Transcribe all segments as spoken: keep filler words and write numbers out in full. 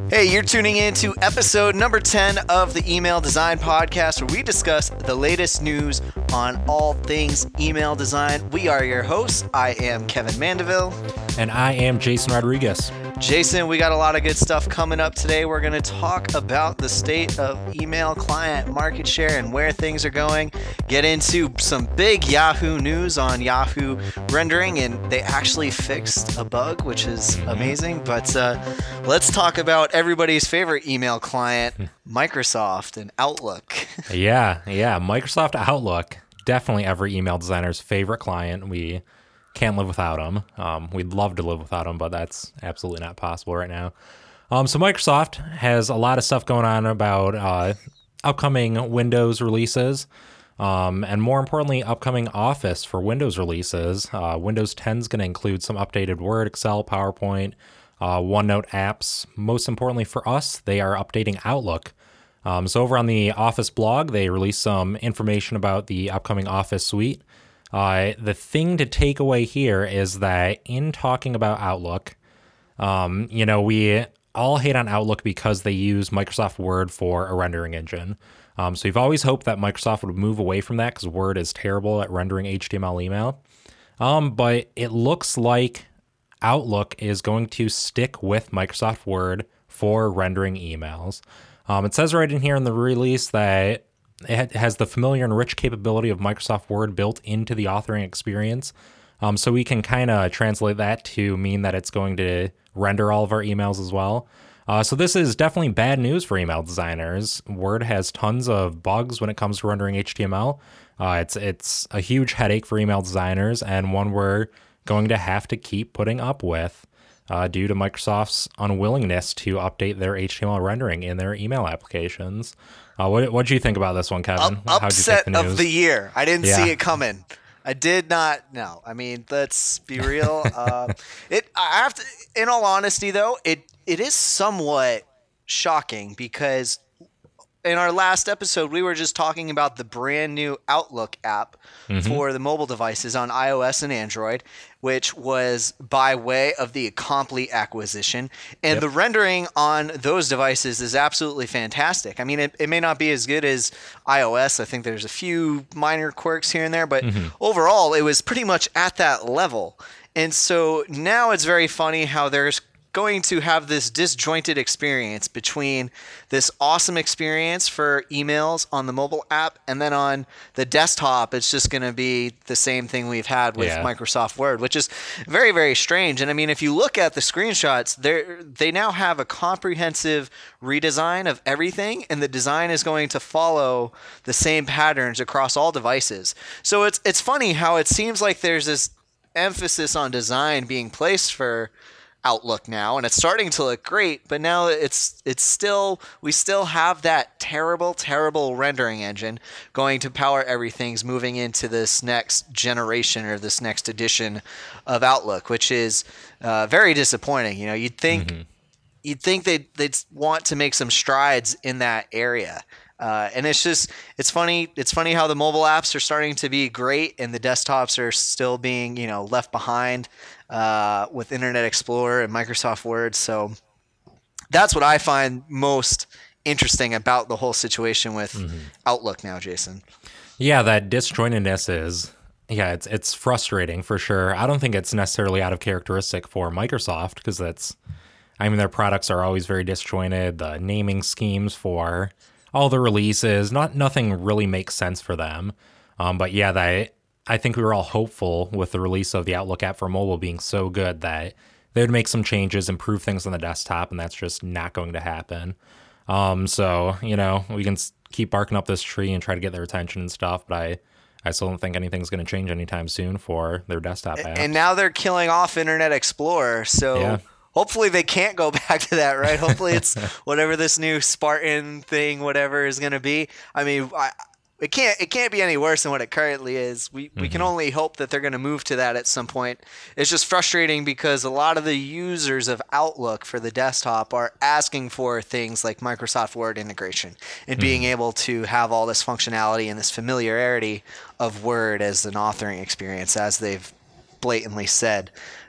Hey, you're tuning in to episode number ten of the Email Design Podcast, where we discuss the latest news on all things email design. We are your hosts. I am Kevin Mandeville. And I am Jason Rodriguez. Jason, we got a lot of good stuff coming up today. We're going to talk about the state of email client market share and where things are going. Get into some big Yahoo news on Yahoo rendering, and they actually fixed a bug, which is amazing. But uh, let's talk about everybody's favorite email client, Microsoft and Outlook. yeah, yeah. Microsoft Outlook, definitely every email designer's favorite client. We can't live without them. Um, we'd love to live without them, but that's absolutely not possible right now. Um, so Microsoft has a lot of stuff going on about uh, upcoming Windows releases, um, and more importantly, upcoming Office for Windows releases. Uh, Windows ten is going to include some updated Word, Excel, PowerPoint, uh, OneNote apps. Most importantly for us, they are updating Outlook. Um, so over on the Office blog, they released some information about the upcoming Office suite. Uh, the thing to take away here is that in talking about Outlook, um, you know, we all hate on Outlook because they use Microsoft Word for a rendering engine. Um, so we've always hoped that Microsoft would move away from that because Word is terrible at rendering H T M L email. Um, but it looks like Outlook is going to stick with Microsoft Word for rendering emails. Um, it says right in here in the release that it has the familiar and rich capability of Microsoft Word built into the authoring experience. Um, so we can kind of translate that to mean that it's going to render all of our emails as well. Uh, so this is definitely bad news for email designers. Word has tons of bugs when it comes to rendering H T M L. Uh, it's it's a huge headache for email designers, and one we're going to have to keep putting up with uh, due to Microsoft's unwillingness to update their H T M L rendering in their email applications. Uh, what what do you think about this one, Kevin? Up, How'd you take upset the news? of the year. I didn't Yeah. see it coming. I did not. No, I mean, let's be real. uh, it. I have to. In all honesty, though, it it is somewhat shocking because in our last episode, we were just talking about the brand new Outlook app Mm-hmm. for the mobile devices on iOS and Android, which was by way of the Acompli acquisition. And Yep. the rendering on those devices is absolutely fantastic. I mean, it, it may not be as good as iOS. I think there's a few minor quirks here and there, but Mm-hmm. overall, it was pretty much at that level. And so now it's very funny how there's going to have this disjointed experience between this awesome experience for emails on the mobile app, and then on the desktop it's just going to be the same thing we've had with Yeah. Microsoft Word, which is very, very strange. And I mean, if you look at the screenshots, they they now have a comprehensive redesign of everything, and the design is going to follow the same patterns across all devices. So it's it's funny how it seems like there's this emphasis on design being placed for Outlook now, and it's starting to look great, but now it's it's still we still have that terrible terrible rendering engine going to power everything's moving into this next generation or this next edition of Outlook, which is uh, very disappointing. You know, you'd think Mm-hmm. you'd think they'd, they'd want to make some strides in that area. Uh, and it's just, it's funny. It's funny how the mobile apps are starting to be great and the desktops are still being, you know, left behind uh, with Internet Explorer and Microsoft Word. So that's what I find most interesting about the whole situation with Mm-hmm. Outlook now, Jason. Yeah, that disjointedness is, yeah, it's it's frustrating for sure. I don't think it's necessarily out of characteristic for Microsoft because that's, I mean, their products are always very disjointed. The naming schemes for all the releases, not nothing really makes sense for them. Um, but yeah, that I think we were all hopeful with the release of the Outlook app for mobile being so good that they would make some changes, improve things on the desktop, and that's just not going to happen. Um, so, you know, we can s- keep barking up this tree and try to get their attention and stuff, but I, I still don't think anything's going to change anytime soon for their desktop app. And now they're killing off Internet Explorer. So Yeah. hopefully they can't go back to that, right? Hopefully it's whatever this new Spartan thing, whatever is going to be. I mean, I, it can't it can't be any worse than what it currently is. We we can only hope that they're going to move to that at some point. It's just frustrating because a lot of the users of Outlook for the desktop are asking for things like Microsoft Word integration and being able to have all this functionality and this familiarity of Word as an authoring experience, as they've blatantly said.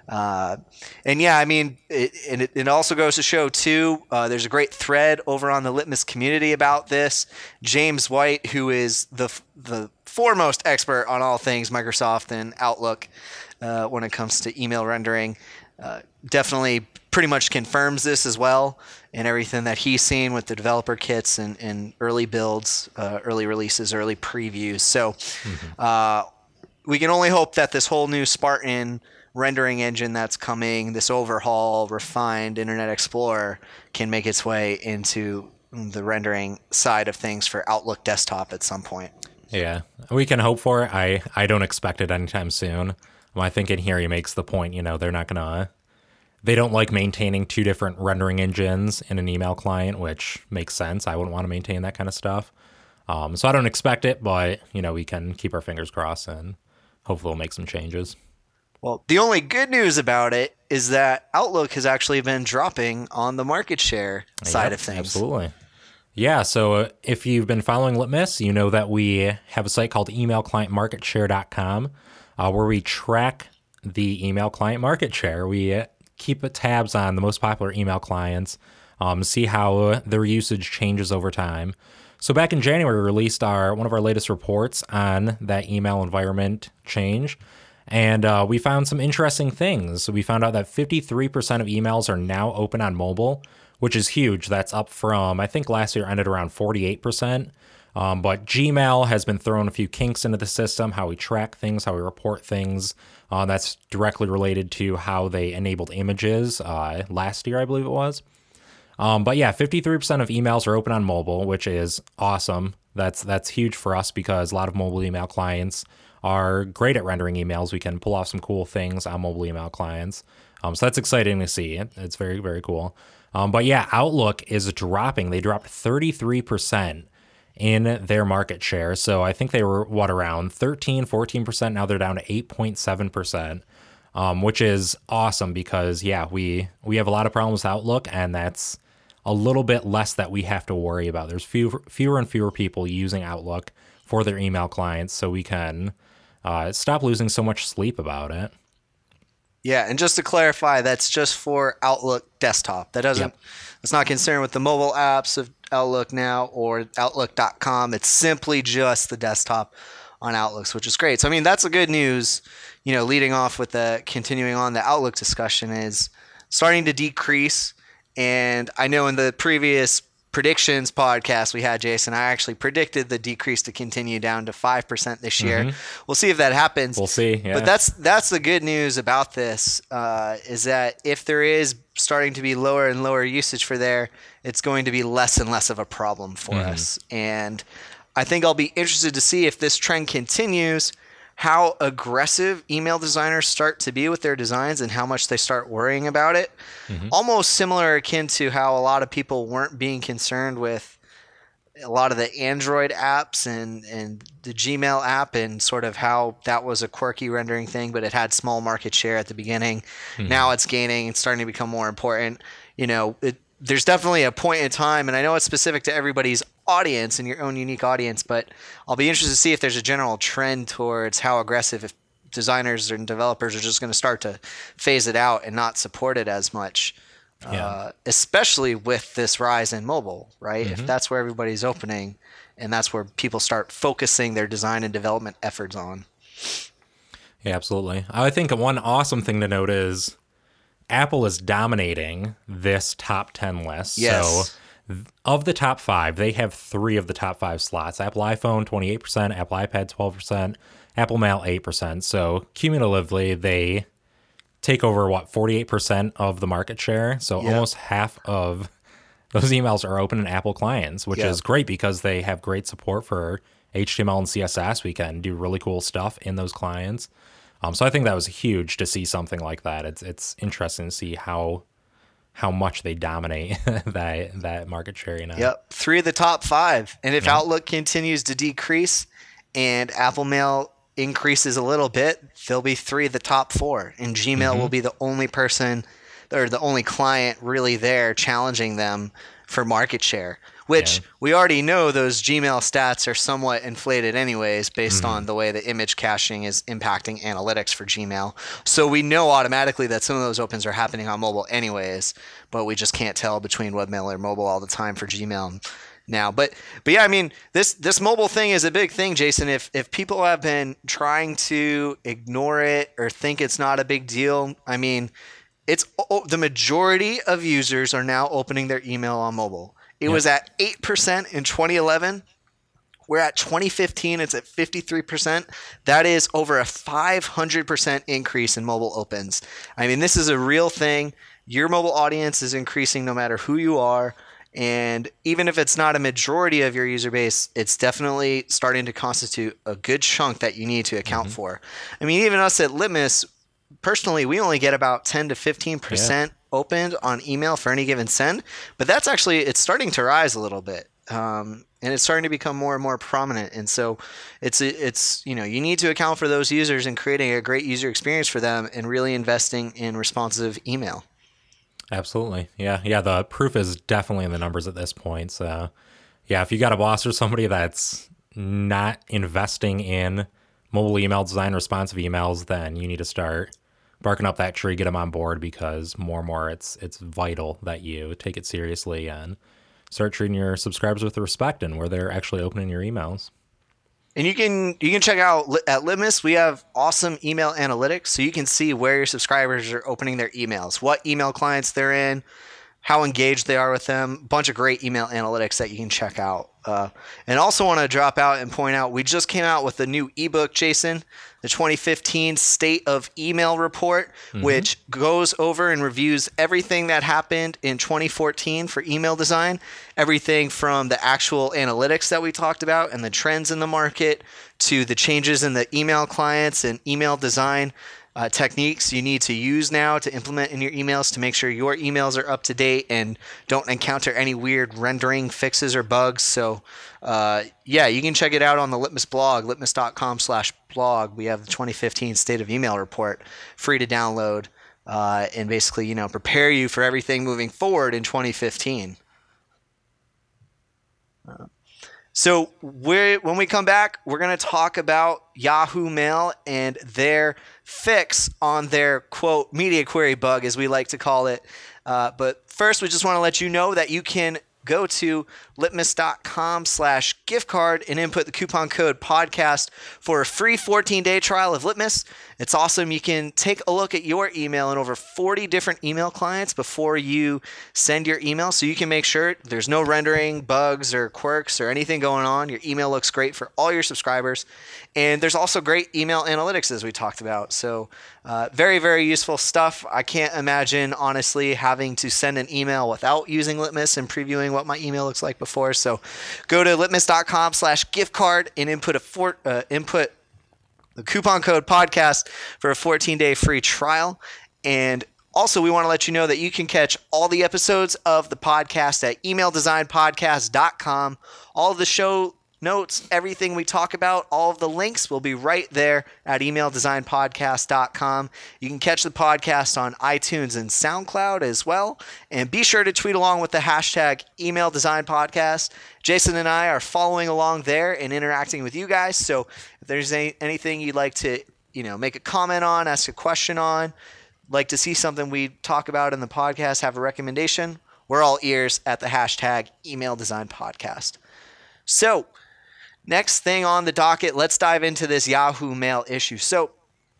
Uh, and yeah, I mean, it, and it, it also goes to show too. Uh, there's a great thread over on the Litmus community about this. James White, who is the the foremost expert on all things Microsoft and Outlook uh, when it comes to email rendering, uh, definitely pretty much confirms this as well, and everything that he's seen with the developer kits and, and early builds, uh, early releases, early previews. So mm-hmm. uh, we can only hope that this whole new Spartan rendering engine that's coming, this overhaul, refined Internet Explorer, can make its way into the rendering side of things for Outlook desktop at some point. Yeah, we can hope for it. I, I don't expect it anytime soon. Well, I think in here he makes the point, you know, they're not going to, they don't like maintaining two different rendering engines in an email client, which makes sense. I wouldn't want to maintain that kind of stuff. Um, so I don't expect it, but, you know, we can keep our fingers crossed and hopefully we'll make some changes. Well, the only good news about it is that Outlook has actually been dropping on the market share side yep, of things. Absolutely. Yeah, so uh, if you've been following Litmus, you know that we have a site called email client market share dot com uh, where we track the email client market share. We uh, keep tabs on the most popular email clients, um, see how uh, their usage changes over time. So back in January, we released our one of our latest reports on that email environment change. And uh, we found some interesting things. So we found out that fifty-three percent of emails are now open on mobile, which is huge. That's up from, I think last year ended around forty-eight percent. Um, but Gmail has been throwing a few kinks into the system, how we track things, how we report things. Uh, that's directly related to how they enabled images uh, last year, I believe it was. Um, but yeah, fifty-three percent of emails are open on mobile, which is awesome. That's that's huge for us because a lot of mobile email clients are great at rendering emails. We can pull off some cool things on mobile email clients. Um, so that's exciting to see. It's very, very cool. Um, but yeah, Outlook is dropping. They dropped thirty-three percent in their market share. So I think they were, what, around thirteen, fourteen percent. Now they're down to eight point seven percent, um, which is awesome because, yeah, we, we have a lot of problems with Outlook, and that's a little bit less that we have to worry about. There's fewer, fewer and fewer people using Outlook for their email clients, so we can uh, stop losing so much sleep about it. Yeah, and just to clarify, that's just for Outlook desktop. That doesn't, yep. It's not concerned with the mobile apps of Outlook now or Outlook dot com. It's simply just the desktop on Outlooks, which is great. So, I mean, that's the good news, you know, leading off with the, continuing on the Outlook discussion is starting to decrease. And I know in the previous predictions podcast we had, Jason, I actually predicted the decrease to continue down to five percent this year. Mm-hmm. We'll see if that happens. We'll see. Yeah. But that's that's the good news about this uh, is that if there is starting to be lower and lower usage for there, it's going to be less and less of a problem for mm-hmm. us. And I think I'll be interested to see if this trend continues, how aggressive email designers start to be with their designs and how much they start worrying about it. Mm-hmm. Almost similar akin to how a lot of people weren't being concerned with a lot of the Android apps and, and the Gmail app and sort of how that was a quirky rendering thing, but it had small market share at the beginning. Mm-hmm. Now it's gaining and starting to become more important. You know, it, there's definitely a point in time, and I know it's specific to everybody's audience and your own unique audience, but I'll be interested to see if there's a general trend towards how aggressive if designers and developers are just going to start to phase it out and not support it as much, yeah. uh, especially with this rise in mobile, right? Mm-hmm. If that's where everybody's opening and that's where people start focusing their design and development efforts on. Yeah, absolutely. I think one awesome thing to note is Apple is dominating this top ten list. Yes. So of the top five, they have three of the top five slots. Apple iPhone, twenty-eight percent, Apple iPad, twelve percent, Apple Mail, eight percent. So cumulatively, they take over, what, forty-eight percent of the market share. So yep. almost half of those emails are open in Apple clients, which yep. is great because they have great support for H T M L and C S S. We can do really cool stuff in those clients. Um, so I think that was huge to see something like that. It's it's interesting to see how how much they dominate that that market share. You know? Yep, three of the top five. And if yeah. Outlook continues to decrease and Apple Mail increases a little bit, they'll be three of the top four. And Gmail mm-hmm. will be the only person or the only client really there challenging them for market share, which Yeah. we already know those Gmail stats are somewhat inflated anyways based Mm-hmm. on the way the image caching is impacting analytics for Gmail. So we know automatically that some of those opens are happening on mobile anyways, but we just can't tell between webmail or mobile all the time for Gmail now. But but yeah, I mean, this this mobile thing is a big thing, Jason. If if people have been trying to ignore it or think it's not a big deal, I mean, it's oh, the majority of users are now opening their email on mobile. It Yep. was at eight percent in twenty eleven. We're at twenty fifteen. It's at fifty-three percent. That is over a five hundred percent increase in mobile opens. I mean, this is a real thing. Your mobile audience is increasing no matter who you are. And even if it's not a majority of your user base, it's definitely starting to constitute a good chunk that you need to account mm-hmm. for. I mean, even us at Litmus, personally, we only get about ten to fifteen percent yeah. opened on email for any given send, but that's actually, it's starting to rise a little bit. Um, and it's starting to become more and more prominent. And so it's, it's, you know, you need to account for those users and creating a great user experience for them and really investing in responsive email. Absolutely. Yeah. Yeah. The proof is definitely in the numbers at this point. So yeah, if you got a boss or somebody that's not investing in mobile email design, responsive emails, then you need to start barking up that tree, get them on board, because more and more it's it's vital that you take it seriously and start treating your subscribers with respect and where they're actually opening your emails. And you can you can check out at Litmus, we have awesome email analytics, so you can see where your subscribers are opening their emails, what email clients they're in, how engaged they are with them. A bunch of great email analytics that you can check out. Uh, and also want to drop out and point out, we just came out with a new ebook, Jason, the twenty fifteen State of Email Report, mm-hmm. which goes over and reviews everything that happened in twenty fourteen for email design, everything from the actual analytics that we talked about and the trends in the market to the changes in the email clients and email design Uh, techniques you need to use now to implement in your emails to make sure your emails are up to date and don't encounter any weird rendering fixes or bugs. So uh, yeah, you can check it out on the Litmus blog, litmus.com slash blog. We have the twenty fifteen State of Email Report free to download uh, and basically, you know, prepare you for everything moving forward in twenty fifteen. Uh, So we're, when we come back, we're going to talk about Yahoo Mail and their fix on their, quote, media query bug, as we like to call it. Uh, but first, we just want to let you know that you can go to litmus.com slash gift card and input the coupon code podcast for a free fourteen-day trial of Litmus. It's awesome. You can take a look at your email in over forty different email clients before you send your email, so you can make sure there's no rendering, bugs, or quirks or anything going on. Your email looks great for all your subscribers. And there's also great email analytics, as we talked about. So uh, very, very useful stuff. I can't imagine, honestly, having to send an email without using Litmus and previewing what my email looks like before. So go to litmus.com slash gift card and input a for, uh, input the coupon code podcast for a fourteen-day free trial. And also, we want to let you know that you can catch all the episodes of the podcast at email design podcast dot com. All of the show notes, everything we talk about, all of the links will be right there at email design podcast dot com. You can catch the podcast on iTunes and SoundCloud as well. And be sure to tweet along with the hashtag email design podcast. Jason and I are following along there and interacting with you guys. So if there's any, anything you'd like to, you know, make a comment on, ask a question on, like to see something we talk about in the podcast, have a recommendation, we're all ears at the hashtag email design podcast. So next thing on the docket, let's dive into this Yahoo Mail issue. So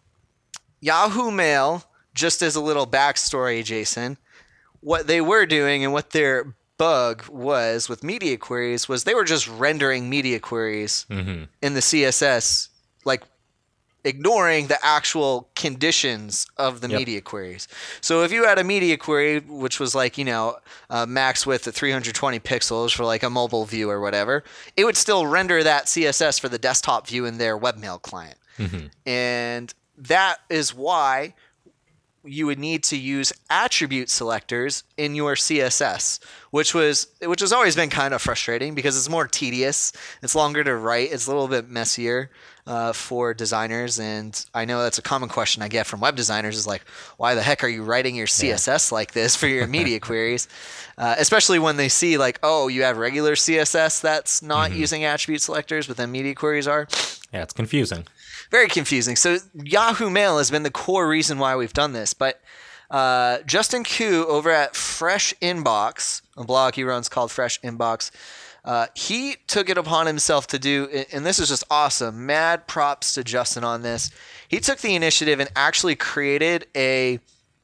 Yahoo Mail, just as a little backstory, Jason, what they were doing and what their bug was with media queries was they were just rendering media queries mm-hmm. in the C S S, like ignoring the actual conditions of the yep. media queries. So if you had a media query, which was like, you know, uh, max width at three hundred twenty pixels for like a mobile view or whatever, it would still render that C S S for the desktop view in their webmail client. Mm-hmm. And that is why you would need to use attribute selectors in your C S S, which was which has always been kind of frustrating because it's more tedious, it's longer to write, it's a little bit messier uh, for designers. And I know that's a common question I get from web designers is like, why the heck are you writing your C S S yeah. like this for your media queries? Uh, especially when they see like, oh, you have regular C S S that's not mm-hmm. using attribute selectors, but then media queries are. Yeah, it's confusing. Very confusing. So Yahoo Mail has been the core reason why we've done this. But uh, Justin Koo over at Fresh Inbox, a blog he runs called Fresh Inbox, uh, he took it upon himself to do, and this is just awesome, mad props to Justin on this. He took the initiative and actually created a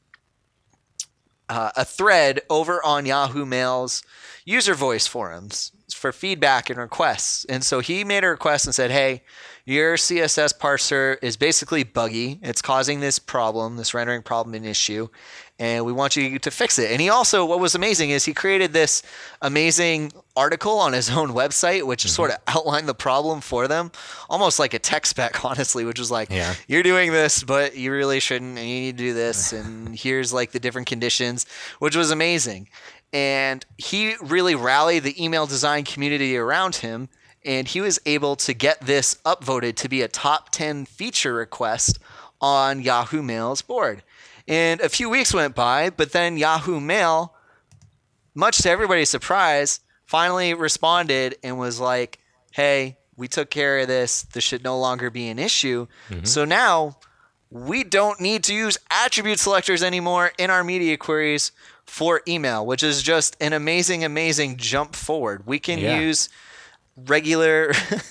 uh, a thread over on Yahoo Mail's user voice forums for feedback and requests. And so he made a request and said, hey, your C S S parser is basically buggy. It's causing this problem, this rendering problem and issue, and we want you to fix it. And he also, what was amazing is he created this amazing article on his own website, which mm-hmm. sort of outlined the problem for them, almost like a tech spec, honestly, which was like, yeah. you're doing this, but you really shouldn't, and you need to do this, and here's like the different conditions, which was amazing. And he really rallied the email design community around him, and he was able to get this upvoted to be a top ten feature request on Yahoo Mail's board. And a few weeks went by, but then Yahoo Mail, much to everybody's surprise, finally responded and was like, hey, we took care of this. This should no longer be an issue. Mm-hmm. So now we don't need to use attribute selectors anymore in our media queries for email, which is just an amazing, amazing jump forward. We can yeah. use regular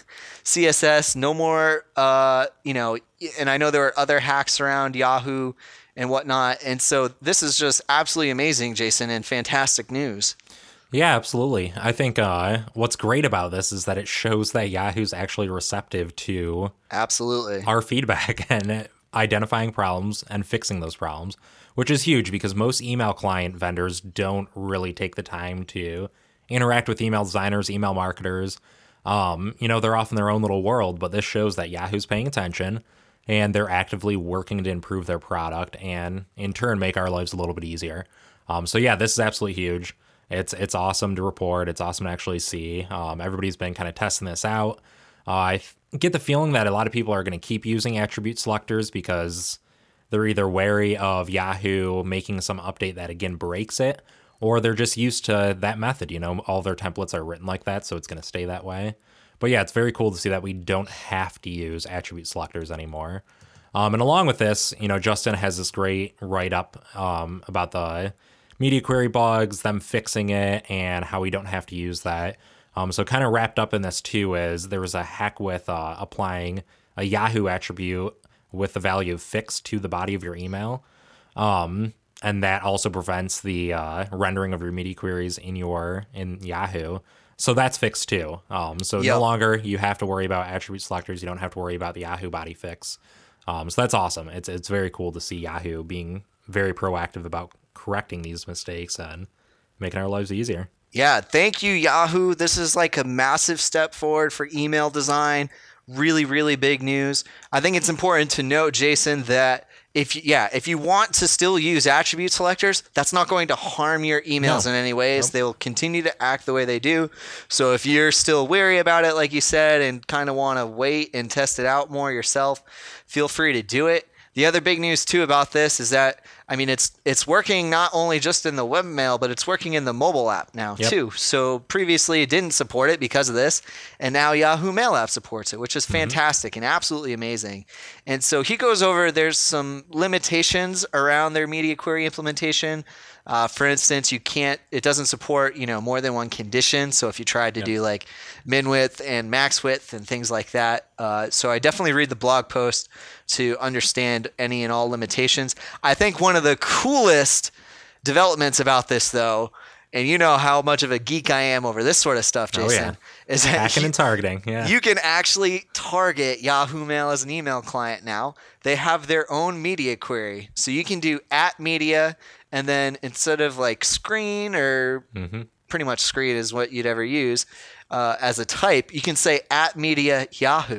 C S S, no more, uh, you know, and I know there are other hacks around Yahoo and whatnot. And so this is just absolutely amazing, Jason, and fantastic news. Yeah, absolutely. I think uh, what's great about this is that it shows that Yahoo's actually receptive to absolutely our feedback and identifying problems and fixing those problems, which is huge because most email client vendors don't really take the time to interact with email designers, email marketers. Um, you know, they're off in their own little world, but this shows that Yahoo's paying attention and they're actively working to improve their product and in turn make our lives a little bit easier. Um, so yeah, this is absolutely huge. It's it's awesome to report. It's awesome to actually see. Um, everybody's been kind of testing this out. Uh, I th- get the feeling that a lot of people are going to keep using attribute selectors because they're either wary of Yahoo making some update that again breaks it, or they're just used to that method. You know, all their templates are written like that, so it's going to stay that way. But yeah, it's very cool to see that we don't have to use attribute selectors anymore. Um, and along with this, you know, Justin has this great write-up um, about the media query bugs, them fixing it, and how we don't have to use that. Um, so kind of wrapped up in this too is there was a hack with uh, applying a Yahoo attribute with the value of fixed to the body of your email. Um, and that also prevents the uh, rendering of your media queries in your in Yahoo. So that's fixed too. Um, so yep. no longer you have to worry about attribute selectors. You don't have to worry about the Yahoo body fix. Um, so that's awesome. It's it's very cool to see Yahoo being very proactive about correcting these mistakes and making our lives easier. Yeah, thank you, Yahoo. This is like a massive step forward for email design. Really, really big news. I think it's important to note, Jason, that if you, yeah, if you want to still use attribute selectors, that's not going to harm your emails no. in any ways. Nope. They will continue to act the way they do. So if you're still wary about it, like you said, and kind of want to wait and test it out more yourself, feel free to do it. The other big news too about this is that, I mean, it's it's working not only just in the webmail, but it's working in the mobile app now yep. too. So previously it didn't support it because of this, and now Yahoo Mail app supports it, which is fantastic mm-hmm. and absolutely amazing. And so he goes over, there's some limitations around their media query implementation. Uh, for instance, you can't, it doesn't support, you know, more than one condition. So if you tried to yep. do like min width and max width and things like that. Uh, so I definitely read the blog post to understand any and all limitations. I think one of the coolest developments about this though, and you know how much of a geek I am over this sort of stuff, Jason, oh, yeah. is that hacking you, and targeting. Yeah. You can actually target Yahoo Mail as an email client now. They have their own media query. So you can do at media, and then instead of like screen or mm-hmm. pretty much screen is what you'd ever use uh, as a type, you can say at media Yahoo.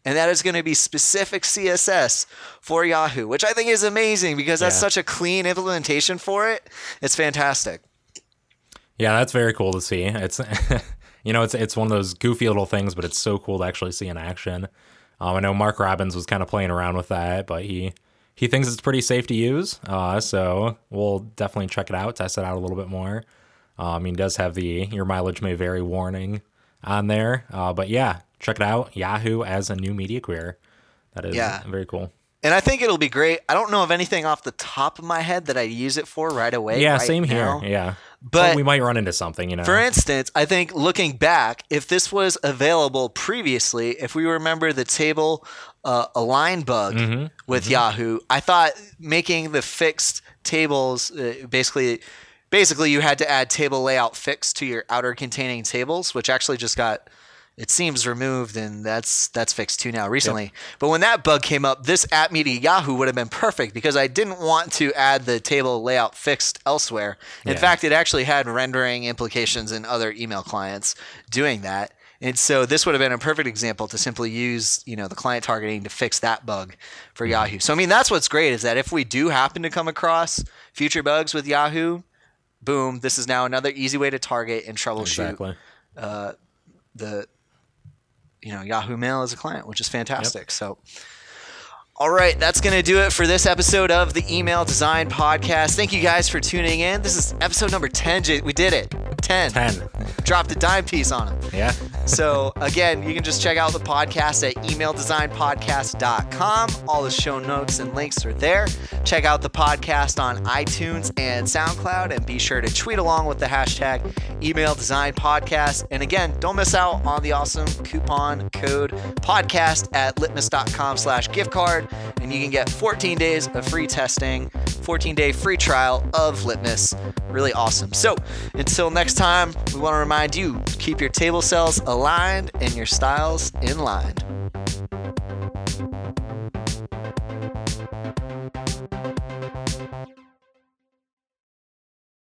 and that is going to be specific C S S for Yahoo, which I think is amazing because that's Yeah. such a clean implementation for it. It's fantastic. Yeah, that's very cool to see. It's you know, it's it's one of those goofy little things, but it's so cool to actually see in action. Um, I know Mark Robbins was kind of playing around with that, but he he thinks it's pretty safe to use. Uh, so we'll definitely check it out, test it out a little bit more. Um, he does have the your mileage may vary warning on there, uh, but yeah, check it out. Yahoo as a new media query. That is Yeah. very cool. And I think it'll be great. I don't know of anything off the top of my head that I use it for right away. Yeah, right same now. here. Yeah, But we might run into something, you know. For instance, I think looking back, if this was available previously, if we remember the table uh, align bug Mm-hmm. with Yahoo, I thought making the fixed tables uh, basically, basically you had to add table layout fixed to your outer containing tables, which actually just got, it seems, removed, and that's that's fixed too now recently. But when that bug came up, this App Media Yahoo would have been perfect because I didn't want to add the table layout fixed elsewhere. In Yeah. fact, it actually had rendering implications in other email clients doing that. And so this would have been a perfect example to simply use, you know, the client targeting to fix that bug for Yahoo. So I mean, that's what's great is that if we do happen to come across future bugs with Yahoo, boom, this is now another easy way to target and troubleshoot Exactly. the you know Yahoo Mail as a client, which is fantastic. So all right, that's going to do it for this episode of the Email Design Podcast. Thank you guys for tuning in. This is episode number ten. J- We did it. ten. ten. Dropped a dime piece on it. Yeah. So again, you can just check out the podcast at email design podcast dot com. All the show notes and links are there. Check out the podcast on iTunes and SoundCloud, and be sure to tweet along with the hashtag email design podcast. And again, don't miss out on the awesome coupon code podcast at litmus dot com slash gift card, and you can get fourteen days of free testing, fourteen day free trial of Litmus. Really awesome. So until next time, we want to remind you, keep your table cells aligned and your styles in line.